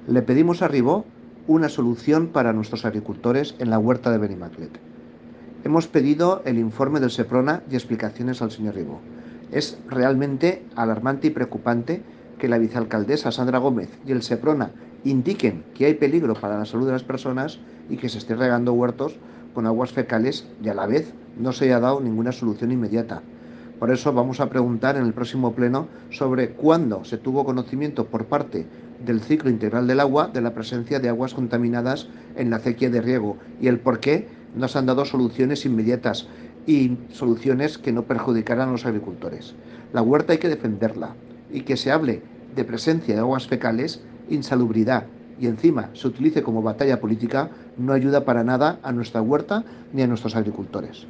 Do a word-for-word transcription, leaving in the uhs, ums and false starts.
Le pedimos a Ribó una solución para nuestros agricultores en la huerta de Benimaclet. Hemos pedido el informe del Seprona y explicaciones al señor Ribó. Es realmente alarmante y preocupante que la vicealcaldesa Sandra Gómez y el Seprona indiquen que hay peligro para la salud de las personas y que se esté regando huertos con aguas fecales y a la vez no se haya dado ninguna solución inmediata. Por eso vamos a preguntar en el próximo pleno sobre cuándo se tuvo conocimiento por parte del ciclo integral del agua de la presencia de aguas contaminadas en la acequia de riego y el por qué no se han dado soluciones inmediatas y soluciones que no perjudicaran a los agricultores. La huerta hay que defenderla y que se hable de presencia de aguas fecales, insalubridad y encima se utilice como batalla política no ayuda para nada a nuestra huerta ni a nuestros agricultores.